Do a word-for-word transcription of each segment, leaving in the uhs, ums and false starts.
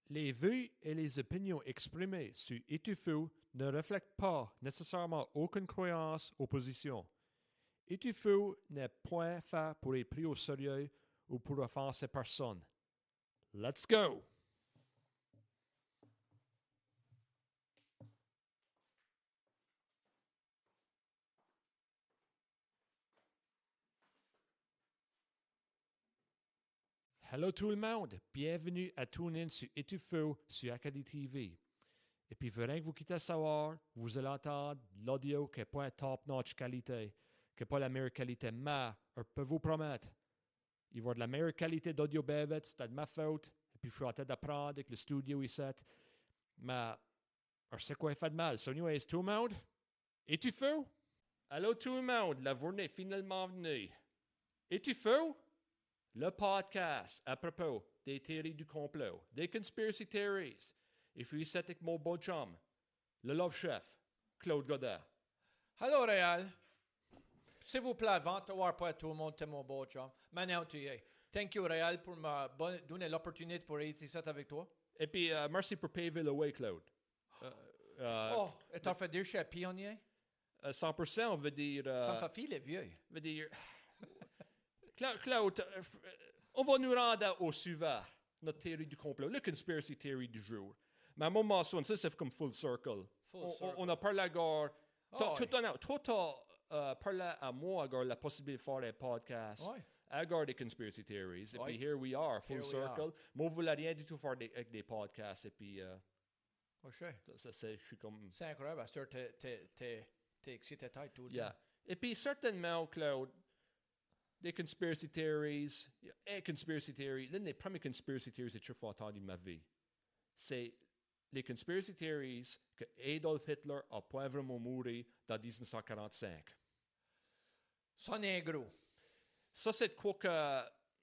Les vues et les opinions exprimées sur Étouffou ne reflètent pas nécessairement aucune croyance ou position. Étouffou n'est point fait pour être pris au sérieux ou pour offenser personne. Let's go! Hello tout le monde, bienvenue à TuneIn sur Étouffou sur Acadie T V. Et puis, rien que vous quittez savoir, vous allez entendre l'audio qui n'est pas top-notch qualité, qui n'est pas la meilleure qualité, mais je peux vous promettre, il va y avoir de la meilleure qualité d'audio bébête, c'est de ma faute, et puis il faut attendre d'apprendre avec le studio ici. Mais, je sais quoi il fait de mal. So anyways, tout le monde, Étouffou? Allô tout le monde, la journée est finalement venue. Étouffou? Le podcast à propos des théories du complot, des conspiracy theories. Et puis, c'est avec mon beau chum, le love chef, Claude Godin. Hello, Réal. S'il vous plaît, avant de voir pas tout le monde, t'es mon beau chum. Maintenant, tu y es. Thank you, Réal, pour me donner l'opportunité pour être ici avec toi. Et puis, uh, merci pour paver le way, Claude. Uh, uh, oh, et t'as fait dire chez Pionnier? Uh, cent pour cent veut dire... Uh, Ça me fait filer vieux. Veut dire... Claude, uh, on va nous rendre au suivant, notre théorie du complot, le conspiracy theory du jour. Mais à un moment donné, ça, c'est comme full circle. Full on, circle. On a parlé à Gare. Oh, oui. Toi, tu as uh, parlé à moi, à Gare, la possibilité de faire un podcast oui. à Gare des conspiracy theories. Et oui. puis, here we are, full here circle. Moi, je voulais rien du tout faire des, avec des podcasts. Et puis, uh, oh, ça, ça, c'est, je suis comme... C'est incroyable, parce que t'es, t'es, t'es, t'es excité tête tout le yeah. temps. Et puis, certainement, Claude, des conspiracy theories, et conspiracy theory, l'une des premières conspiracy theories que j'ai toujours entendu de ma vie, c'est les conspiracy theories que Adolf Hitler a pas vraiment mouru dans dix-neuf cent quarante-cinq. Ça n'est gros. Ça, c'est quoi que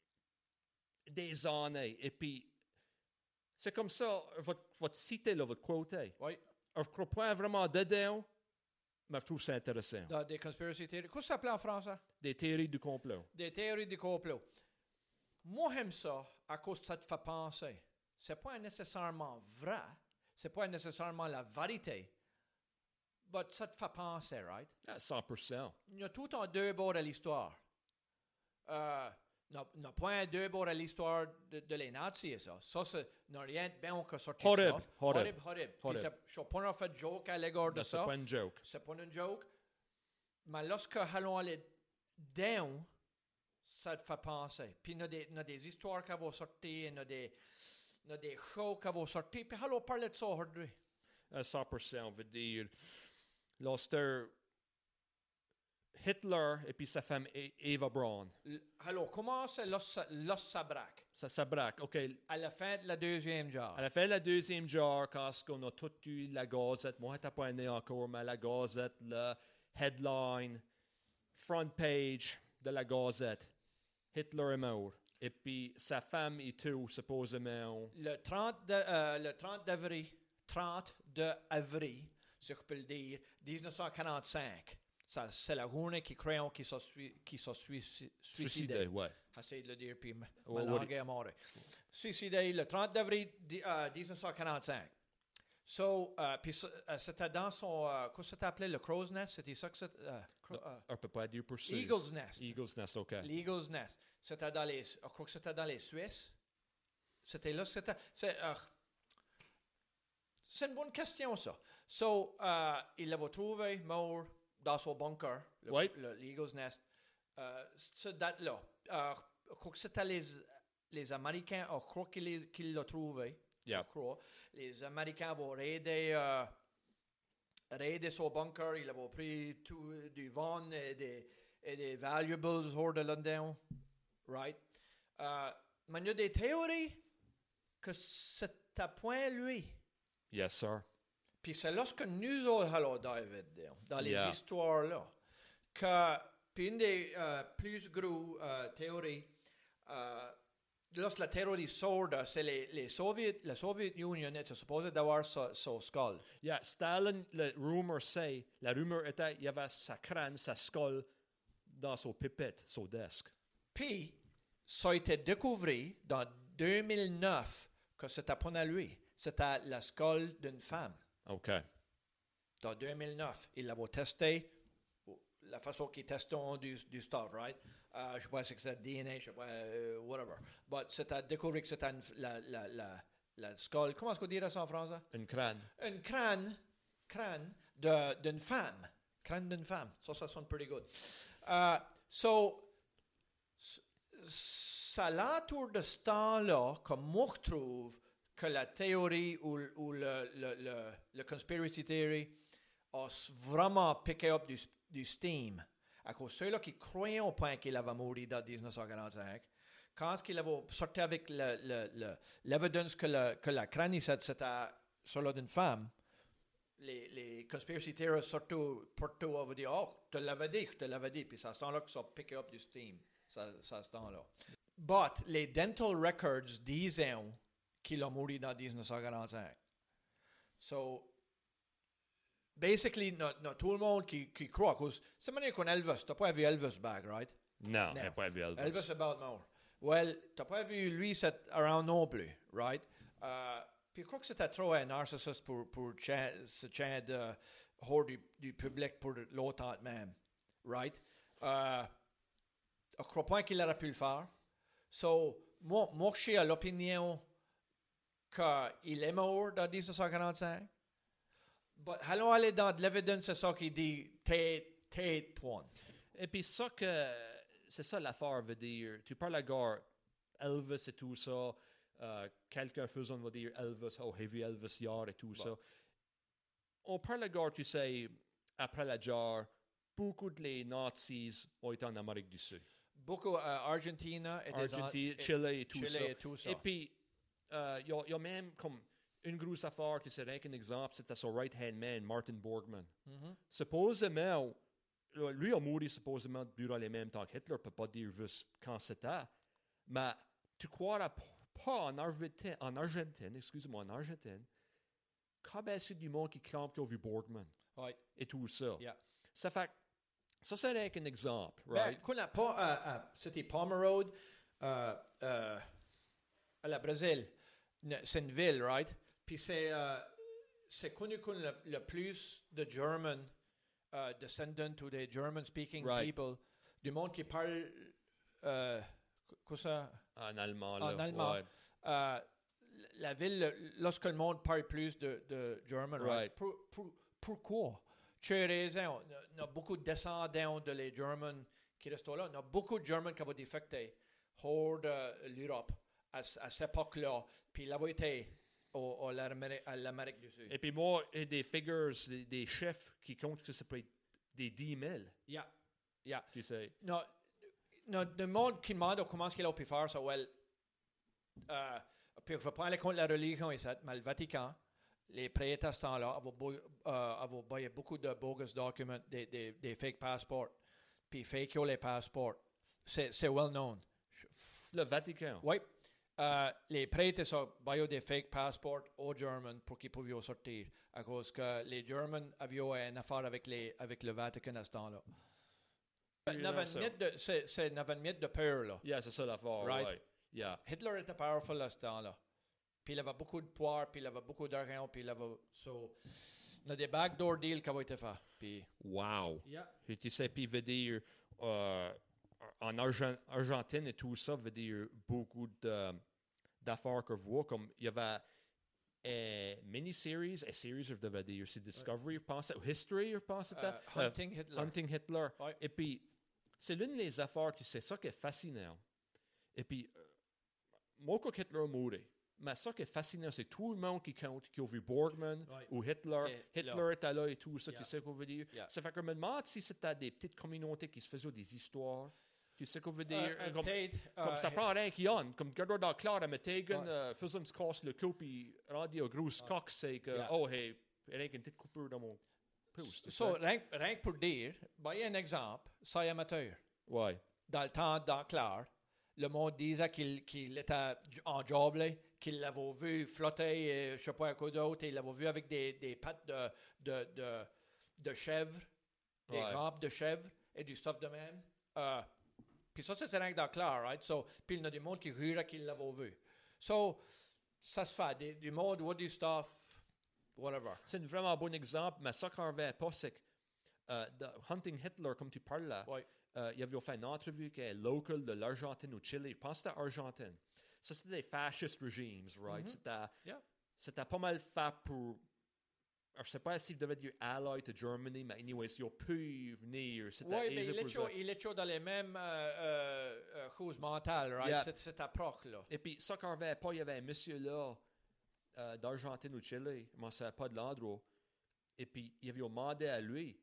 des années. Et puis, c'est comme ça, votre, votre cité, là, votre quote. Oui. Je ne crois pas vraiment dedans, mais je trouve ça intéressant. Dans des conspiracy theories. Qu'est-ce que ça s'appelle en français? Des théories du complot. Des théories du complot. Moi, j'aime ça à cause que ça te fait penser. C'est pas nécessairement vrai. C'est pas nécessairement la vérité. Mais ça te fait penser, right? À cent pour cent. Il y a tout en deux bords à l'histoire. Euh, il n'y a pas un deux bords à l'histoire de, de les nazis, ça. Ça, c'est n'a rien de bien que sortir de ça. Horrible, horrible. Horrible, horrible. Je ne suis pas fait de joke à l'égard de ça. C'est pas une joke. C'est pas une joke. Mais lorsque allons aller down, ça te fait penser. Puis il y a des, des histoires qui vont sortir, il y a des, il y a des shows qui vont sortir. Puis allons parler de ça aujourd'hui. À cent pour cent, on veut dire, lorsque Hitler et puis sa femme Eva Braun. Alors, comment c'est lorsque ça braque? Ça, ça braque, OK. À la fin de la deuxième genre. À la fin de la deuxième genre, quand on a tout eu la Gazette, moi, je n'étais pas né encore, mais la Gazette, le headline, front page de la Gazette, Hitler est mort. Et puis, sa femme et tout, supposément. Le trente, de, euh, le trente d'avril, trente d'avril, si je peux le dire, dix-neuf cent quarante-cinq. Ça, c'est la journée qui créant qui se qui se suicidé. Suicidé, ouais. J'essaie de le dire, puis ma ouais, langue est morte. Suicidé le trente d'avril uh, dix-neuf cent quarante-cinq. So, uh, puis uh, c'était dans son, uh, qu'est-ce que ça appelait, le Crow's Nest? C'était ça que c'était? Uh, uh, on ne peut pas dire pour ça. Eagle's Nest. Eagle's Nest, OK. L'Eagle's Nest. C'était dans les, je crois que c'était dans les Suisses. C'était là, c'était, c'est, uh, c'est une bonne question, ça. So, uh, il l'avait trouvé mort dans son bunker, le, oui. le, l'Eagle's Nest. Uh, cette date-là, uh, je crois que c'était les, les Américains, je crois qu'ils, qu'ils l'ont trouvé. Yeah. Je crois. Les Américains avaient raidé, uh, raidé son bunker, ils avaient pris tout, du vent et des, et des valuables hors de London. Right? Uh, mais il y a des théories que c'était point lui. Yes, sir. Puis c'est lorsque nous allons David dans les yeah. histoires-là que, puis une des uh, plus gros uh, théories, uh, lorsque la théorie sort, c'est les, les Soviets, la Soviet Union était supposée d'avoir son so skull. Yeah, Stalin, le rumeur c'est, la rumeur était qu'il y avait sa crâne, sa skull dans son pipette, son desk. Puis, ça a été découvert dans deux mille neuf que c'était pas à lui. C'était la skull d'une femme. OK. En deux mille neuf, il l'avait testé, la façon qu'ils testent du, du stuff, right? Uh, je sais pas si c'est D N A, je sais pas, uh, whatever. But c'était découvert que c'était une- la, la, la, la skull, comment est-ce qu'on dirait ça en français? Une crâne. Un crâne, crâne de, d'une femme. Crâne d'une femme. Ça, ça sonne pretty good. Uh, so, c'est l'entour de ce temps-là que moi je trouve que la théorie ou, ou le, le, le, le conspiracy theory a vraiment piqué up du, du steam. À cause de ceux-là qui croyaient au point qu'il avait mouru dans dix-neuf cent quarante-cinq, quand il avait sorti avec le, le, le, l'évidence que, le, que la crâne c'était celle d'une femme, les, les conspiracy theorists surtout partout avaient dit « Oh, je te l'avais dit, je te l'avais dit », puis c'est à ce temps-là que ça a piqué up du steam. C'est à ce temps-là. But les dental records disaient qu'il a mouru dans dix-neuf cent quarante-cinq. So, basically, no, no, tout le monde qui, qui croit, cause c'est manière qu'on Elvis, t'as pas vu Elvis back, right? Non, No. j'ai pas vu Elvis. Elvis about mort. Well, t'as pas vu lui cet around non plus, right? Uh, puis je crois que c'était trop un narcissiste pour, pour cha- se changer de hors du, du public pour l'autre même, right? Uh, je crois pas qu'il aurait pu le faire. So, moi, moi je suis à l'opinion qu'il est mort dans dix-neuf cent quarante-cinq. But allons aller dans de l'évidence, c'est ça qui dit tête, tête, point. Et puis ça que c'est ça l'affaire veut dire. Tu parles à gare Elvis et tout ça. Euh, quelqu'un faisant va dire Elvis, oh heavy Elvis yard et tout bon. Ça. On parle à gare, tu sais, après la guerre, beaucoup de les nazis ont été en Amérique du Sud. Beaucoup, euh, Argentine, et Argentine, des, Chile et tout Chile ça. Et, tout ça. Et puis, il euh, y, y a même comme une grosse affaire, tu sais, rien qu'un exemple, c'était son right-hand man, Martin Borgman. Mm-hmm. Supposément, lui a mouru supposément durant les mêmes temps qu'Hitler, ne peut pas dire juste quand c'était, mais tu croiras pas en Argentine, en Argentine, excuse-moi, en Argentine, combien c'est du monde qui clame qu'ils ont vu Borgman oui. Et tout ça. Yeah. Ça fait, ça c'est rien qu'un exemple, Ben, right? qu'on n'a pas, euh, euh, c'était Palmer Road, euh, euh, à la Brésil, c'est une ville, right? Puis c'est, euh, c'est connu comme le, le plus de German uh, descendants ou des German-speaking right. people, du monde qui parle, euh, quoi ça? En allemand, En là. allemand. Ouais. Euh, la ville, lorsque le monde parle plus de, de German, right? Right. Pour, pour, pourquoi? Tu as raison. Il y a beaucoup de descendants de les Germans qui restent là. Il y a beaucoup de Germans qui ont défecté hors de l'Europe à, à cette époque-là. Puis ils avaient été au, au, à l'Amérique du Sud. Et puis moi, et des figures, des, des chefs qui comptent que ça peut être des dix mille. Yeah. Yeah. Tu sais. Non, non, le monde qui demande comment est-ce qu'il a pu faire ça, well, euh, puis il faut pas aller contre la religion ici, mais le Vatican, les prêtres à ce temps-là, avaient euh, beaucoup de bogus documents, des, des, des fake passports, puis fake les passports. C'est, c'est well known. Le Vatican. Oui. Euh, les prêtres ont des fake passports aux Germans pour qu'ils puissent sortir, à cause que les Germans avaient une affaire avec, les, avec le Vatican à ce temps-là. De, c'est, c'est une mythe de peur, là. Yeah, c'est ça l'affaire, right? right. Yeah. Hitler était powerful à ce temps-là. Puis il avait beaucoup de pouvoir, puis il avait beaucoup d'argent, puis il avait... So, il y a des backdoor deals qui avaient été faits. Puis... Wow. Yeah. Et tu sais, puis veut dire, euh, en Argent- Argentine et tout ça, veut dire beaucoup de, d'affaires que vous voyez, comme il y avait une mini-series, une série, je devrais dire, c'est Discovery, je pense, ou History, je pense, c'était. Uh, Hunting uh, Hitler. Hunting Hitler. Ouais. Et puis, c'est l'une des affaires, qui c'est ça qui est fascinant. Et puis, euh, moi, quand Hitler a mouru, mais ça qui est fascinant, c'est tout le monde qui compte, qui a vu Borgman ouais. ou Hitler. Et Hitler là. était là et tout ça, Yeah. tu sais qu'on veut dire. Yeah. Ça fait que je me demande si c'était des petites communautés qui se faisaient des histoires. Tu sais qu'on veut dire. Uh, comme Tate, comme uh, ça prend rien qu'il y en. Comme Gerdard dans Claire à Metegan, Ouais. euh, faisant une casse le cou, puis rendu au gros coq, c'est que, Yeah. oh, hey, rien qu'une petite coupure dans mon pouce. tu So, sais. rien, rien que pour dire, ben, il y a un exemple, ça est amateur. Ouais. Dans le temps d'Enclair, le monde disait qu'il, qu'il était en job, là, qu'il l'avait vu flotter, et, je ne sais pas à quoi d'autre, et il l'avait vu avec des, des pattes de, de, de, de chèvre, des Ouais. grappes de chèvre et du stuff de même. Euh, puis ça, c'est rien que d'Enclair, right? So, puis il y a des monde qui juraient qu'il l'avait vu. So, Ça se fait. Des, du monde, what du stuff, whatever. C'est un vraiment bon exemple, mais ça qu'on revient pas, c'est que euh, de Hunting Hitler, comme tu parles là, Ouais. euh, il avait fait une entrevue qui est local de l'Argentine au Chili. Je pense que c'était Argentine. Ça, c'était des fascist regimes, right? Mhm. C'était, Yeah. c'était pas mal fait pour... Alors, je sais pas s'ils devaient dire ally to Germany, mais anyways, ils ont pu venir. C'était Oui, mais aisé il est, pour toujours, eux. il est toujours dans les mêmes euh, euh, euh, choses mentales, right? Yeah. Cette, cette approche-là. Et puis, ça qu'on revient pas, il y avait un monsieur là, euh, d'Argentine au Chili, je ne savais pas de l'endroit. Et puis, il avait demandé à lui,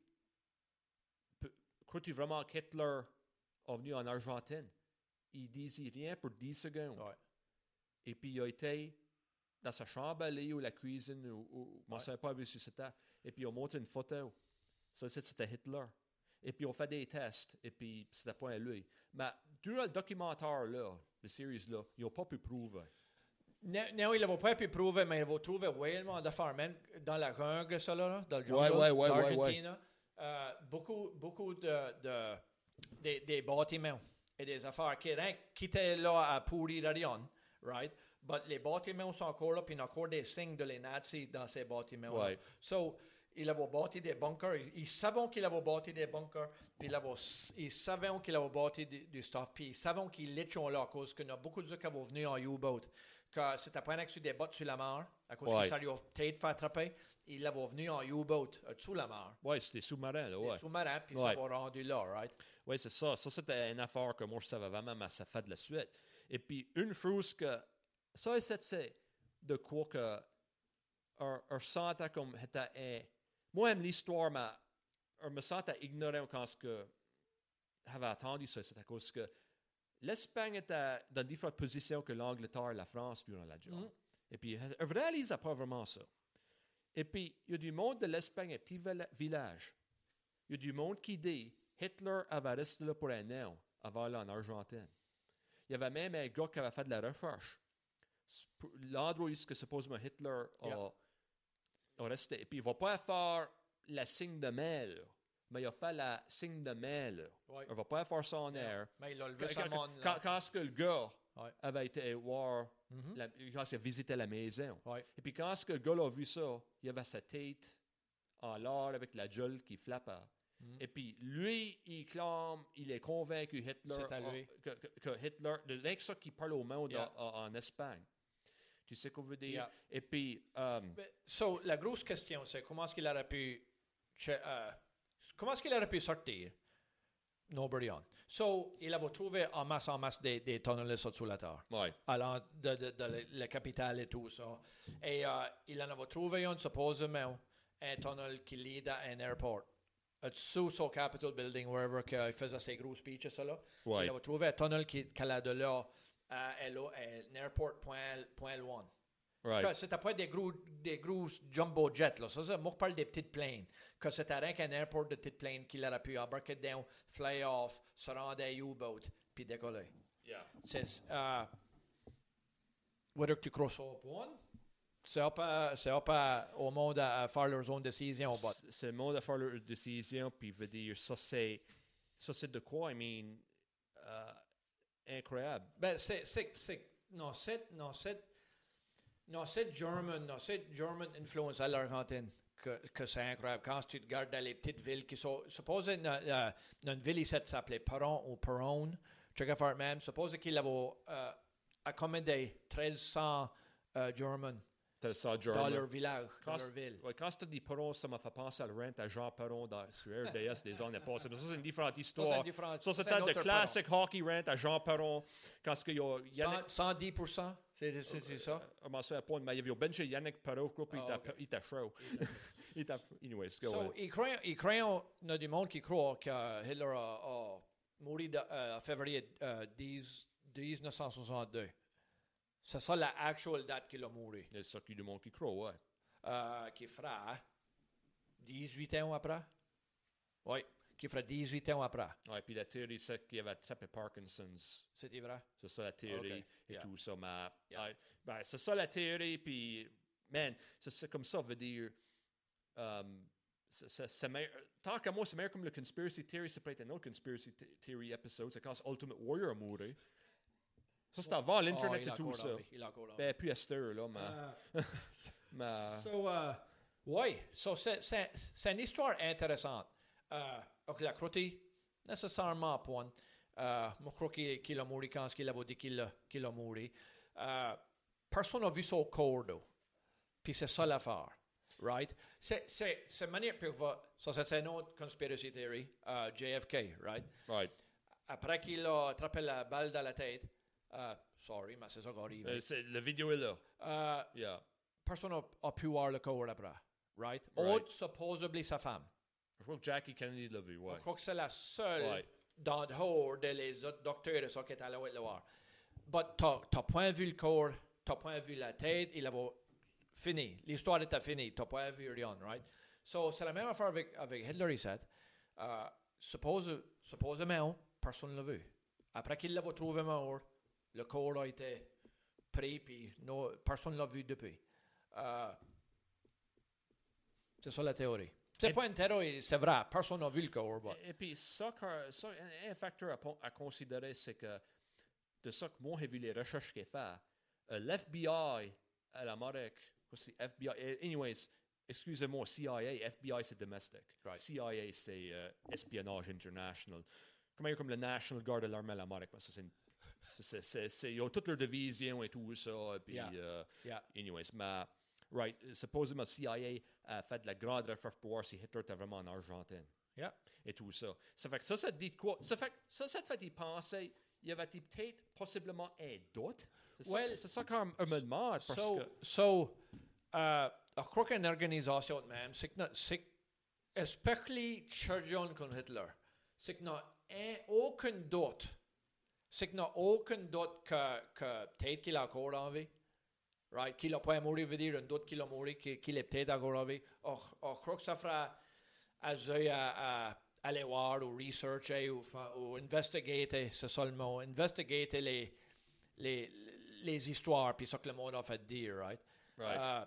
Pe- crois-tu vraiment qu'Hitler est venu en Argentine? Il disait rien pour dix secondes. Ouais. Et puis, il a été dans sa chambre à lit ou la cuisine, ou, ou je ne Ouais. savais pas vu si c'était. Et puis, ils ont montré une photo. Ça, c'était Hitler. Et puis, on fait des tests. Et puis, c'était pas à lui. Mais durant le documentaire, là, la série, là, ils n'ont pas pu prouver. Non, non, il ne va pas pu prouver, mais il va trouver vraiment d'affaires, même dans la jungle, ça, là, dans le Ouais, jungle ouais, ouais, ouais, d'Argentine. Euh, beaucoup, beaucoup de, de, des, des bâtiments et des affaires qui, rien- qui étaient là à pourrir rien, right? Mais les bâtiments sont encore là, puis il y a encore des signes de les nazis dans ces bâtiments. Ouais. So, il avait bâti des bunkers. Ils, ils savaient qu'il avait bâti des bunkers, puis il avait, ils savaient qu'il avait bâti du, du stuff, puis ils savaient qu'il était là à cause qu'il y a beaucoup de gens qui avaient venu en U-boat. Que c'était pas un sur des bottes sur la mer, à cause Ouais. qu'ils s'allaient peut-être faire attraper. Il avait venu en U-boat, euh, sous la mer. Oui, c'était sous-marin, là, Des ouais. sous-marins, puis Ouais. ça va rendu là, right? Oui, c'est ça. Ça, c'était une affaire que moi, je savais vraiment, mais ça fait de la suite. Et puis, une chose que... Ça, c'est c'est de quoi que... On, on sentait comme... Était, un- moi, j'aime l'histoire, mais on me sentait ignorant quand ce que j'avais entendu ça. C'est à cause que l'Espagne était dans différentes positions que l'Angleterre et la France durant la guerre. Mhm. Et puis, on ne réalisait pas vraiment ça. Et puis, il y a du monde de l'Espagne, un petit vil- village. Il y a du monde qui dit Hitler avait resté là pour un an avant aller en Argentine. Il y avait même un gars qui avait fait de la recherche. C'est pour l'endroit où est-ce que supposément Hitler a, Yeah. a resté. Et puis, il ne va pas faire la signe de main, là, mais il a fait la signe de main. Là. Ouais. Il ne va pas faire ça en Yeah. air. Mais il a levé Quand, sa quand, main, quand, là. quand ce que le gars Ouais. avait été voir, Mhm. la, quand il a visité la maison, Ouais. et puis quand ce que le gars a vu ça, il avait sa tête en l'air avec la gueule qui flappait. Mhm. Et puis lui, il clame, il est convaincu Hitler, C'est à a- lui. que, que, que Hitler, de rien que ça qui parle au monde Yeah. en, en- en Espagne. Tu sais qu'on veut dire? Yeah. Et puis, euh, Mais, so, la grosse question, c'est comment est-ce qu'il aurait pu... che- euh, comment est-ce qu'il aurait pu sortir? Nobody on. So, il avait trouvé en masse, en masse des, des tunnels sous la terre. ouais, Allant de, de, de la, la capitale et tout ça. Et euh, il en avait trouvé un, supposément, un tunnel qui lead à un airport. Euh, Sous son Capitol Building, wherever que il faisait ses gros speeches, ça là. ouais, Il avait trouvé un tunnel qui, qui allait de là à, à là, un airport point, point loin. right. Que c'était pas des gros, des gros jumbo jets, là. Ça, ça, moi, je parle des petites planes. Que c'était rien qu'un airport de petites planes qu'il aurait pu embarquer down, fly off, se rendre à U-boat, puis décoller. Yeah. C'est, euh, whether que tu crois ça ou pas, c'est up, à- c'est up à- au monde à, à faire leurs own décisions. But C'est- C'est le monde à faire leur décision, puis veut dire, ça c'est, ça c'est de quoi, I mean, euh, incroyable. ben, c'est, c'est, c'est, non, c'est, non, c'est, non, c'est German, non, c'est German influence à l'Argentine. Que, que c'est incroyable. Quand tu te regardes dans les petites villes qui sont. Suppose une, euh, une ville ici qui s'appelait Perron ou Perron, check out faire même. Suppose qu'il avait euh, accommodé treize cents euh, German T'as ça, dans German. leur village, dans Quand, leur ville. ouais, quand c'était des Perron, ça m'a fait penser à le rent à Jean Perron dans, sur R D S des années passées. Mais ça, c'est une différente Ça, c'est histoire. différent. Ça, c'est c'était un le autre classic hockey rent à Jean Perron. Quand ce qu'il y a Perron. Yannick, cent- cent dix pour cent, c'est, c'est, c'est ça. euh, comment ça, pas, mais il y avait benché Yannick Perron, puis il Ah, était- ok. il était chaud. Il était, anyway, let's go. So, on. ils croient, ils croient, il y a du monde qui croit que Hitler a, a mouru de- euh, en février euh, dix, mille neuf cent soixante-deux. C'est ça la actuelle date qu'il a mouru. Il y a ça qui du monde qui croit, ouais. Euh, qui fera dix-huit ans après. Oui, qui fera dix-huit ans après. Ouais, puis la théorie, c'est qu'il avait attrapé Parkinson's. C'était vrai? C'est ça la théorie Ok, et yeah. tout ça. Mais, Yeah. ouais, ben, c'est ça la théorie, puis, man, c'est, c'est comme ça, veut dire. um, c'est, c'est, c'est meilleur, tant qu'à moi, c'est meilleur comme le conspiracy theory, c'est peut-être un autre conspiracy th- theory episode, c'est quand Ultimate Warrior a mouru. Ça, c'est avant Oh, l'Internet il et a tout encore ça. envie, il a encore envie. Ben, puis à cette heure, là, mais... Euh, mais So, uh, oui, so c'est, c'est, c'est une histoire intéressante. Uh, ok, la crotte, nécessairement point. Uh, je crois qu'il, qu'il a mouru quand il avait dit qu'il, a- qu'il a mouru. Uh, personne n'a vu son corps, d'eau. Puis c'est ça l'affaire. Right? C'est, c'est, c'est manière pour voir. Ça, c'est une autre conspiracy theory. Uh, J F K, right? right. Après qu'il a attrapé la balle dans la tête. Uh, sorry, mais c'est ça qui arrive. Euh, c'est, la vidéo est là. Uh, Yeah. personne n'a pu voir le corps après. Right? Right. Autre, supposedly, sa femme. Je crois que Jackie Kennedy l'a vu, ouais. Je crois que c'est la seule Ouais. dans le hors de les autres docteurs et ça qui est allé le voir. Mais t'as, t'as pas vu le corps, t'as pas vu la tête, il avait fini. L'histoire était finie, t'as pas vu rien, right? So, c'est la même affaire avec, avec Hitler, il dit. Uh, suppose, supposément, personne ne l'a vu. Après qu'il l'avait trouvé mort, le corps a été pris, puis no, personne ne l'a vu depuis. Uh, c'est ça la théorie. C'est Et- pas une théorie, c'est vrai, personne n'a vu le corps. but- Et, et puis, ça, que- ça, un, un facteur à, pon- à considérer, c'est que de ça que moi, j'ai vu les recherches qu'il fait, euh, l'F B I à l'Amérique, c'est F B I, eh, anyways, excusez-moi, C I A, F B I c'est domestique. Right. C I A c'est euh, espionnage international. Comme, comme le National Guard de l'armée à l'Amérique, ça, c'est une- c'est- c'est- c'est- c'est- ils ont toutes leurs divisions et tout ça, et puis, Yeah. euh, Yeah. anyways, mais, right, supposément C I A a fait de la grande recherche pour voir si Hitler était vraiment en Argentine Yeah. et tout ça. Ça fait que ça, ça te dit de quoi? Ça fait que ça, ça te fait y penser, il y avait peut-être possiblement un doute. C'est Well, ça, c'est ça quand même me demande, parce So, que... so uh, je crois qu'une organisation de même, c'est que, na- c'est que- especially Churchill contre Hitler, c'est qu'il n'y a un- aucun doute, c'est qu'il n'y a aucun doute que, que peut-être qu'il a encore en vie, right? Qu'il n'a pas mouru, veut dire un doute qu'il a mouru, qu'il, qu'il est peut-être encore en vie. Oh, oh, je crois que ça fera à, à, à aller voir ou researcher ou, fa- ou investigater, c'est ça le mot, investigater les, les, les histoires, puis ça que le monde a fait dire, right? Right. Uh,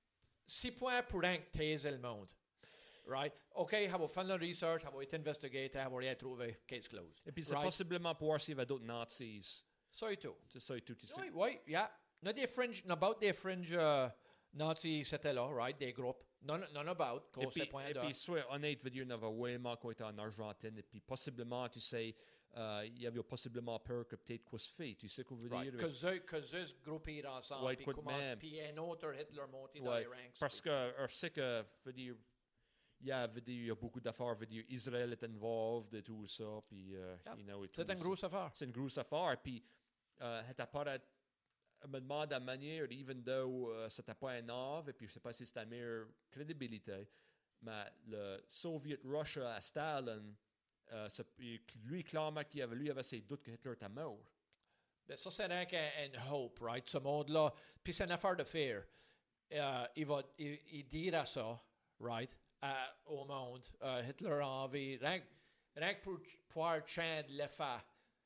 six points pour rien que taiser le monde, right? OK, have fait la research, have été investigaté, have rien trouvé, case closed. Et puis c'est right? possiblement pour voir s'il y avait d'autres nazis. Ça et tout. C'est ça et tout. Tu sais. Oui, oui, yeah. Not des fringe, not about des fringe uh, Nazis, c'était là, right? Des groupes. None, none about, Et cause c'est puis, point et de... puis, sois honnête, veut dire, il y en avait vraiment qui étaient en Argentine, et puis possiblement, tu sais, euh, il y avait possiblement peur que peut-être quoi se fait. Tu sais quoi veut Right, dire? que ce, que ce groupés ensemble, Ouais, puis quoi de commence, même. puis un autre Hitler monté dans Ouais, les ranks. parce que euh, je sais que, veut dire, il y a, veut dire, il y a beaucoup d'affaires, veut dire, Israël est involved et tout ça, puis, euh, Yep. you know, et C'est tout une ça. grosse affaire. C'est une grosse affaire, puis, euh, c'était pas à- je me demande la manière, even though euh, c'était pas un ave, et puis je sais pas si c'était la meilleure crédibilité, mais le Soviet Russia à Stalin, euh, ça- il- lui, clairement, qu'il avait, lui, avait ses doutes que Hitler était mort. Ben, ça, c'est rien qu'un hope, right? Ce monde-là. Puis c'est une affaire de fear. Euh, il va il, il dira ça, right? à- au monde. Euh, Hitler a envie. Rien, que- rien que pour pouvoir chanter l'effet.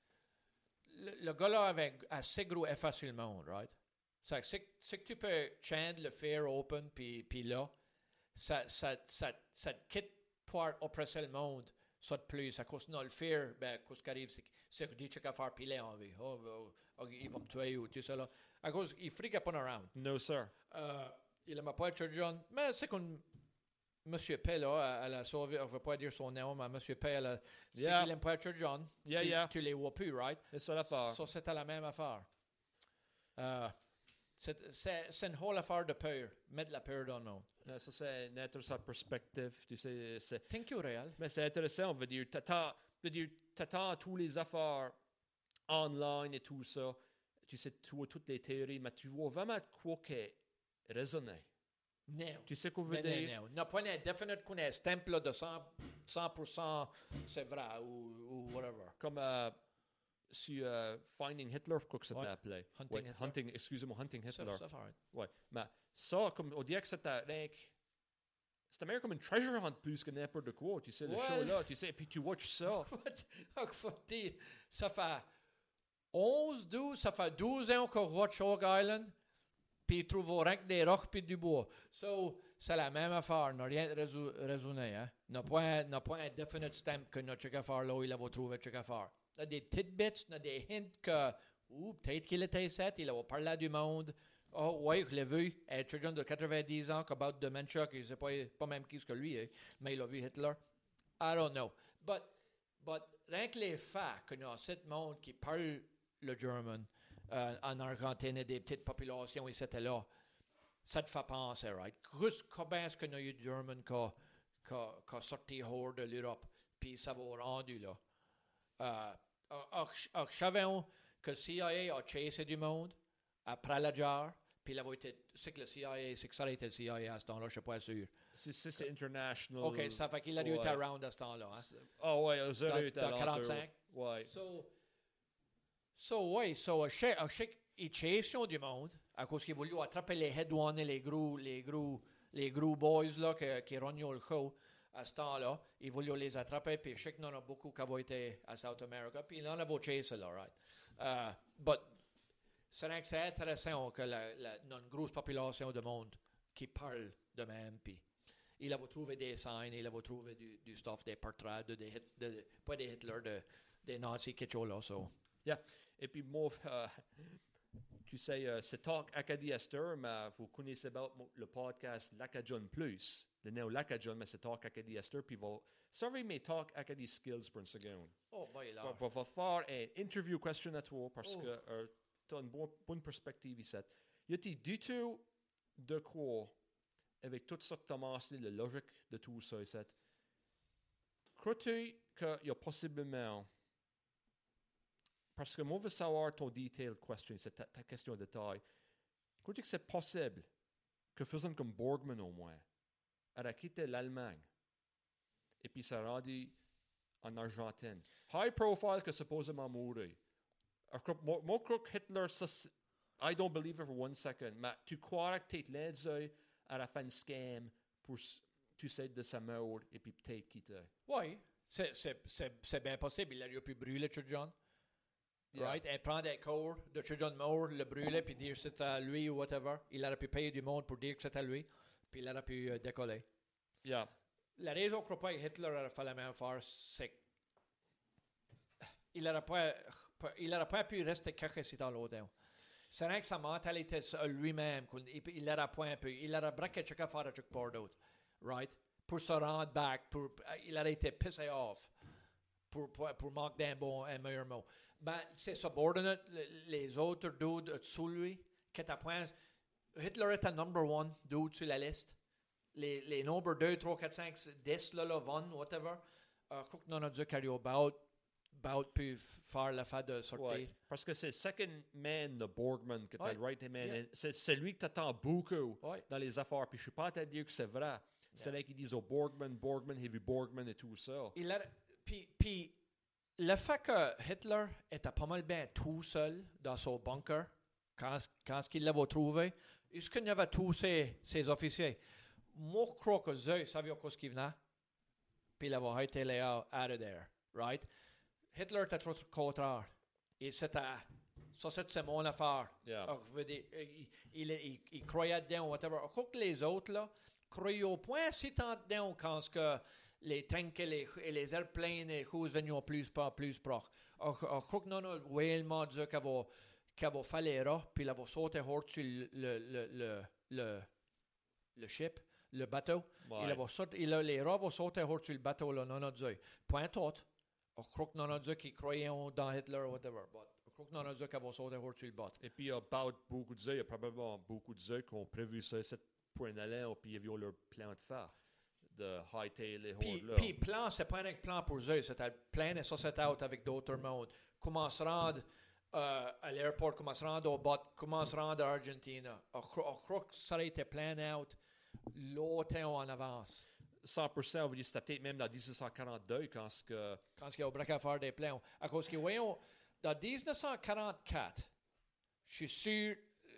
Le, le gars-là avait un assez gros effet sur le monde, right? C'est que si, si que tu peux chanter le fear open, puis, puis là, ça, ça, ça, ça te quitte pouvoir oppresser le monde. Ça de plus, à cause de le fear, ben, ce qui arrive, c'est que c'est que tu dis qu'à faire piler en vie. Oh, oh, oh, il va me tuer ou tout ça là. À cause, il freak pas around. No, sir. Euh, il m'a pas être John, mais c'est comme Monsieur P, là, à la sauvé, on ne veut pas dire son nom, mais Monsieur P, elle, Yeah. il aime pas être John. Yeah, tu, yeah. tu les vois plus, right? C'est ça l'affaire. Ça, c'était la même affaire. Euh, c'est, c'est, c'est une whole affaire de peur. Mettre la peur dans le monde. Euh, Ça, c'est une intéressante perspective. Tu sais, c'est... Thank you, Réal. Mais c'est intéressant, on veut dire, t'attends, veut dire, t'attends tous les affaires online et tout ça. Tu sais, tu vois toutes les théories, mais tu vois vraiment quoi qui résonne. Non. Tu sais quoi veut Non, dire? non, non. Non, pas un definite qu'on a un stamp de cent pour cent c'est vrai ou, ou whatever. Comme euh, sur euh, Finding Hitler, quoi que ça Ouais. t'a appelé. Hunting Ouais, Hitler. Hunting, excusez-moi, Hunting Ça, Hitler. ça fait rien. Ouais, mais ça, comme on dirait que c'était rien que- c'était meilleur comme une treasure hunt plus que n'importe quoi, tu sais, le Ouais. show là, tu sais, et puis tu watches ça. Quoi faut dire? Ça fait onze, douze, ça fait douze ans qu'on watch Hog Island, puis ils trouvent rien que des rocs puis du bois. So, c'est la même affaire, n'a rien de résou- raisonné, hein? N'a pas un, n'a pas un definite stamp que notre check affaire là, il va trouver check affaire. Il y a des tidbits, il y a des hints que Ou peut-être qu'il était sept, il a parlé à du monde. Oh, oui, je l'ai vu. Un jeune de quatre-vingt-dix ans qui a battu dementia, qui ne sait pas, pas même qui ce que lui est, mais il a vu Hitler. I don't know. But, but rien que les faits qu'il y a sept monde qui parle le German euh, en Argentine et des petites populations, ils étaient là, ça te fait penser, right? Juste combien est-ce qu'il y a eu de German qui a, qui a, qui a sorti hors de l'Europe, puis ça va rendu là. Euh, je savais que le C I A a chassé du monde après la guerre, puis il avait été, c'est que le C I A, c'est que ça a été le C I A à ce temps-là, je ne suis pas sûr. C'est, c'est, c'est international. OK, ça fait qu'il a dû ouais. être around à ce temps-là. Hein? Ah ouais, il a dû être dans quarante-cinq. Ouais. So, so ouais, so, je sais qu'ils chassent du monde à cause qu'ils voulaient attraper les headwands et les gros, les gros, les gros boys là, qui, qui rognaient le show à ce temps-là. Ils voulaient les attraper, puis je sais qu'il y en a beaucoup qui avaient été à South America, puis il en avait chassé là, right? Uh, but, c'est vrai que c'est intéressant que la, la, une grosse population de monde qui parle de même, puis il a trouvé des signes, il a trouvé du, du stuff, des portraits, de, de, de, de, pas des Hitler, de, des nazis qui étaient là. So. Yeah. Et puis, moi, euh, tu sais, euh, c'est Talk Acadie Esther, mais vous connaissez bien le podcast L'Acadjon Plus. Le néo L'Acadjon, mais c'est Talk Acadie Esther, puis va surveiller mes Talk Acadie Skills pour une seconde. Oh, bah, il a. On va faire un interview question à toi parce oh. que euh, tu as une bonne, bonne perspective ici. Y a-t-il du tout de quoi, avec tout ça que tu as mentionné, la logique de tout ça ici, crois-tu qu'il y a possiblement, parce que moi je veux savoir ton detailed question, c'est ta, ta question de détail, crois-tu que c'est possible que faisant comme Borgman au moins, elle a quitté l'Allemagne et puis s'est rendu en Argentine. High profile que supposément mourir. Moi, moi, je crois que Hitler, ça, I don't believe it for one second, mais tu crois que tu es là à la fin de scam pour tu sais de sa mort et puis peut-être quitter. Oui, c'est, c'est, c'est, c'est bien possible. Il aurait pu brûler John. Yeah. Right? Et prendre un corps de John mort, le brûler, puis dire que c'est à lui ou whatever. Il aurait pu payer du monde pour dire que c'est à lui, puis il aurait pu euh, décoller. Yeah. La raison que je crois que Hitler aurait fait la même affaire, c'est qu'il n'aurait pas, il aurait pas pu rester caché ici dans l'hôtel. C'est rien que sa mentalité lui-même, il n'aurait pas un peu, il aurait braqué chaque affaire à chaque part d'autre, right? Pour se rendre back, pour, il aurait été pissé off, pour, pour, pour manquer d'un bon, un meilleur mot. Ben, c'est subordinate, les autres dudes sous lui, qui est à point, Hitler est un number one dude sur la liste. Les, les nombres deux, trois, quatre, cinq, dix, là, là, vingt, whatever, euh, je crois que non, on a dû carry about, about pu faire la fin de sortir. Ouais, parce que c'est second man de Borgman que tu as le right man. Yeah. C'est celui que tu attends beaucoup ouais. dans les affaires. Puis je ne suis pas à te dire que c'est vrai. Yeah. C'est là qu'ils disent oh, Borgman, Borgman, Heavy Borgman et tout ça. Il a, puis, puis le fait que Hitler était pas mal bien tout seul dans son bunker, quand, quand il l'avait trouvé, est-ce qu'il y avait tous ses, ses officiers? Moi, je crois que eux savaient ce qui venait, puis il avait été là, out of there, right? Hitler était trop contraire. Et c'était, ça c'est mon affaire. Yeah. Alors, je veux dire, il, il, il, il croyait dedans, whatever. Je crois que les autres, là, croyaient au point si tant dedans quand que les tanks et les, et les airplanes et les choses venaient plus, plus, plus proches. Je crois que non, non, réellement, Dieu, qu'il avait, qu'il avait fait l'erreur, puis il avait sauté hors sur le, le, le, le, le, le ship. Le bateau, ouais. il avait sauté, il a, les rats vont sauter hors sur le bateau, là, non, non, Dieu. Point tout. Je crois que non, non, Dieu qui croyaient dans Hitler ou whatever. But je crois que non, non, Dieu qui va sauter hors sur le bateau. Et puis, il y a beaucoup de gens, il y a probablement beaucoup de gens qui ont prévu ça, cette point d'aller, puis ils avaient leur plan de faire, de hightail les hordes là. Puis, plan, c'est pas un plan pour eux, c'était plan et ça, c'était out avec d'autres mondes. Comment se rendre euh, à l'aéroport, comment se rendre au bot, comment se rendre à Argentine. Je crois que ça aurait été plan out longtemps en avance. cent pour cent, on va dire c'était peut-être même dans dix-neuf cent quarante-deux quand ce que... Quand il y a eu braqué à faire des plans. À cause que, voyons, dans dix-neuf cent quarante-quatre, je suis sûr,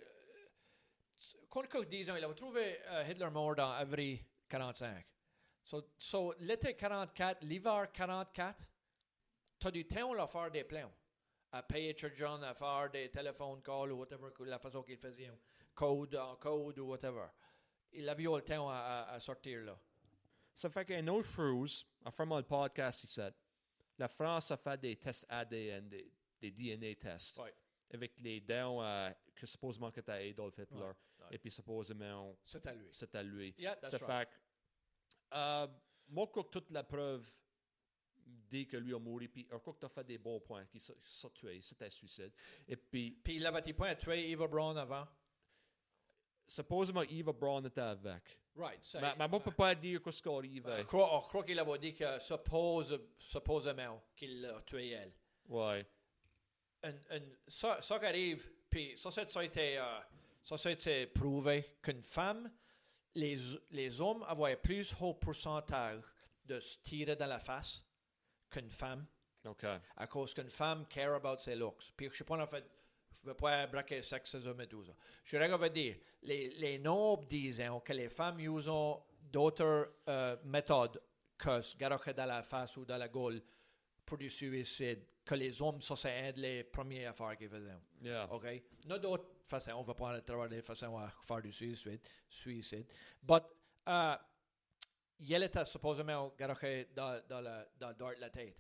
euh, quand disons, il avait trouvé uh, Hitler mort dans avril quarante-cinq. So, so l'été quarante-quatre, l'hiver quarante-quatre, tu as du temps à faire des plans. À payer John, à faire des téléphones calls ou whatever, la façon qu'il faisait, code en code ou whatever. Il avait eu le temps à, à, à sortir là. Ça fait qu'un autre chose, en faisant le podcast ici, la France a fait des tests A D N, des, des D N A tests. Ouais. avec les dents euh, que supposément que t'as Adolf Hitler. Ouais, ouais. Et puis supposément, C'est à lui. c'est à lui. Yeah, that's Ça right. fait que, euh, moi, je crois que toute la preuve dit que lui a mouru, puis je crois que tu as fait des bons points, qu'il s'est s'est tué, c'était un suicide. Et puis, Puis il avait-il pas tué Eva Braun avant? supposément, Eva Braun était avec. Right. c'est- Mais, mais moi, je ne peux pas dire ce qui arrivait. Je crois, je crois qu'il avait dit que suppose, supposément qu'il a tué elle. Ouais. Un, un, ça, ça qui arrive, puis ça, ça, ça a été, euh, ça, ça a été prouvé qu'une femme, les, les hommes avaient plus haut pourcentage de se tirer dans la face qu'une femme, OK. à cause qu'une femme care about ses looks. Puis je sais pas en fait, je ne veux pas braquer le sexe des hommes et tout ça. Je vais dire, les, les nobles disent que les femmes usent d'autres euh, méthodes que se garocher dans la face ou dans la gueule pour du suicide, que les hommes, ça c'est une des premières affaires qu'ils faisaient. Yeah. OK? Not d'autres façons, on va prendre le travail des façons à faire du suicide. suicide. But, uh, il était supposément garoché dans, dans, la, dans, dans la tête.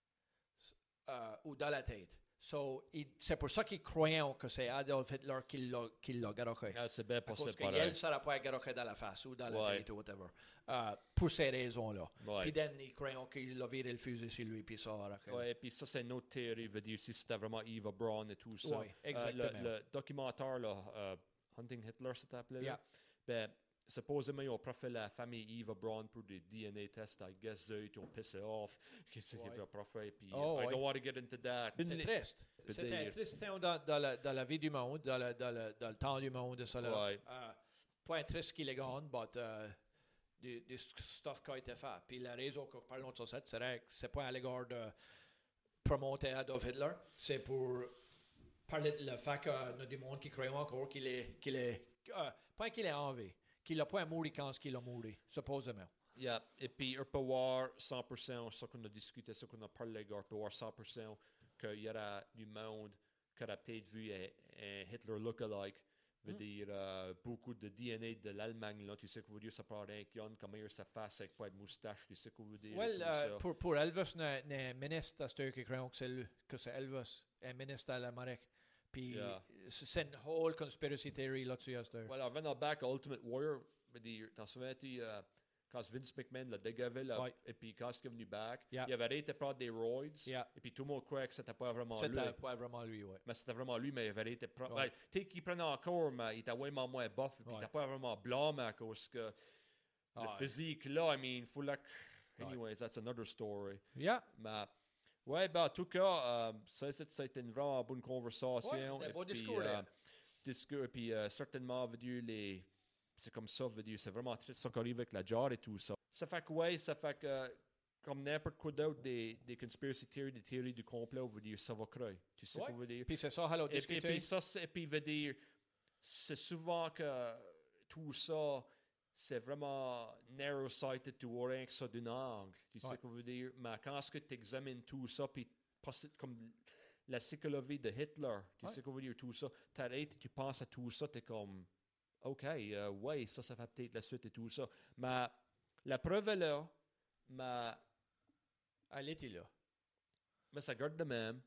Uh, ou dans la tête. So, il, c'est pour ça qu'ils croyaient que c'est Adolf Hitler qui l'a, qui l'a garoché. Ah, c'est bien À cause possible. qu'elle pareil. ne serait pas garoché dans la face ou dans la Ouais. tête ou whatever. Uh, pour ces raisons-là. Ouais. Puis then, ils croyaient qu'il a viré le fusil sur lui, puis ça a arraché. Ouais, et puis ça, c'est une autre théorie, veut dire si c'était vraiment Eva Braun et tout ça. Ouais, Euh, exactement. le, le documentaire, là, euh, Hunting Hitler, c'était appelé, là. Yeah. Ben, supposément, ils ont profité la famille Eva Braun pour des D N A tests. I guess eux, ils ont pissé off. Qu'est-ce qu'ils Ouais. ont profité? Puis, Oh, I ouais. don't want to get into that. C'est triste. Peut C'était un dire. triste temps dans, dans, la, dans la vie du monde, dans, la, dans, la, dans le temps du monde, ça là. Ouais. Euh, pas un triste qu'il est gone, mais euh, du, du stuff qui a été fait. Puis la raison que parlons de ça, c'est que c'est pas à l'égard de promoter Adolf Hitler, c'est pour parler de le fait qu'il y a du monde qui croit encore qu'il est, qu'il est euh, pas qu'il est en vie, qu'il n'a pas mouru quand il a mouru, supposément. Yeah. Et puis, on peut voir cent pour cent, ce qu'on a discuté, ce qu'on a parlé, on peut voir cent pour cent qu'il y aura du monde qui aura peut-être vu un, un Hitler look-alike. Veut Mm. dire euh, beaucoup de D N A de l'Allemagne, là. Tu sais qu'on veut dire, ça prend un kion, comment il sa face avec pas de moustache, tu sais qu'on veut dire. et Well, tout euh, ça. pour, pour Elvis, un ministre, c'est qui croient que c'est lui- que c'est Elvis, un ministre à l'Amérique. Puis Yeah. c'est une whole conspiracy theory là-dessus. à cette heure. Well, en revenant back à Ultimate Warrior, veut dire, t'en souviens-tu, euh, quand Vince McMahon l'a dégavé, là, Ouais. et puis quand il est venu back, Yeah. il avait arrêté de prendre des roids, Yeah. et puis tout le monde croyait que c'était pas vraiment lui. C'était pas vraiment lui, ouais. Mais c'était vraiment lui, mais il avait arrêté de prendre. Ouais. Ouais, tu sais qu'il prenait encore, mais il était vraiment moins buff, puis il Ouais. était pas vraiment blâmé à cause que le Ah, physique, là, I mean, faut like. Ouais. Anyways, that's another story. Yeah. Mais, ouais, ben, en tout cas, euh, ça, c'est- ça a été une vraiment bonne conversation. Ouais, c'était un et beau puis, discours, euh, là. discours, et puis euh, certainement, veut dire, les. C'est comme ça, veut dire, c'est vraiment triste ce qui arrive avec la jar et tout ça. Ça fait que, ouais, ça fait que, euh, comme n'importe quoi d'autre, des, des conspiracy theories, des théories du complot, veut dire, ça va créer. Tu sais Ouais. quoi veut dire? Puis c'est ça, hello, Et puis, et discuter. puis ça, c'est- et puis veut dire, c'est souvent que tout ça, c'est vraiment narrow-sighted, tu vois rien que ça d'un angle. Tu sais Ouais. quoi veut dire? Mais quand est-ce que tu examines tout ça, puis possi- comme la psychologie de Hitler, tu Ouais. sais quoi veut dire tout ça, t'arrêtes, tu penses à tout ça, t'es comme, OK, euh, ouais, ça, ça fait peut-être la suite et tout ça. Mais la preuve est là, mais, Elle était là. mais ça garde de même.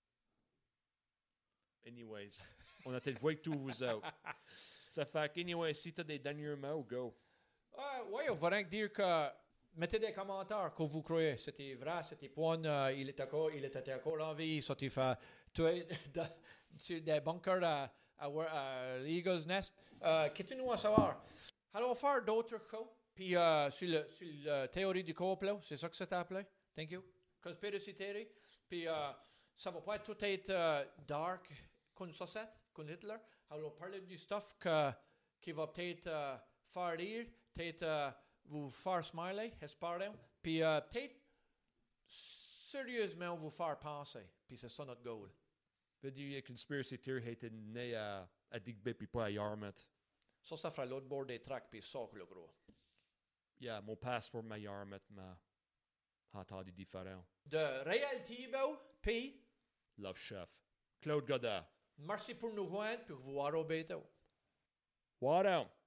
Anyways, on a peut-être vu que tous vous autres. Ça fait que, anyway, si tu as des derniers mots, go. Ah, oui, on va rien que dire que mettez des commentaires que vous croyez. C'était vrai, c'était point, euh, il, était encore, il était encore en vie, ça t'est fait tuer dans- sur des bunkers à, à, à l'Eagle's Nest. Euh, Qu'est-ce à savoir? Allons faire d'autres shows. Puis euh, sur, le, sur la théorie du complot, c'est ça que c'est appelé? Thank you. Conspiracy theory. Puis euh, ça va pas tout être euh, dark comme ça, c'est, comme Hitler. Alors parler du stuff que, qui va peut-être euh, faire rire, peut-être euh, vous faire smiler, espérons. Puis euh, peut-être sérieusement vous faire penser. Puis c'est ça notre goal. Veut dire, conspiracy theory a été né à, à Digby puis pas à Yarmouth. Ça, ça fera l'autre bord des tracks, puis ça, le gros. Yeah, mon passeport m'a Yarmouth m'a entendu différent. De Réal Thibault, puis Love Chef. Claude Godard. merci pour nous joindre, puis vous voir au bientôt. What out?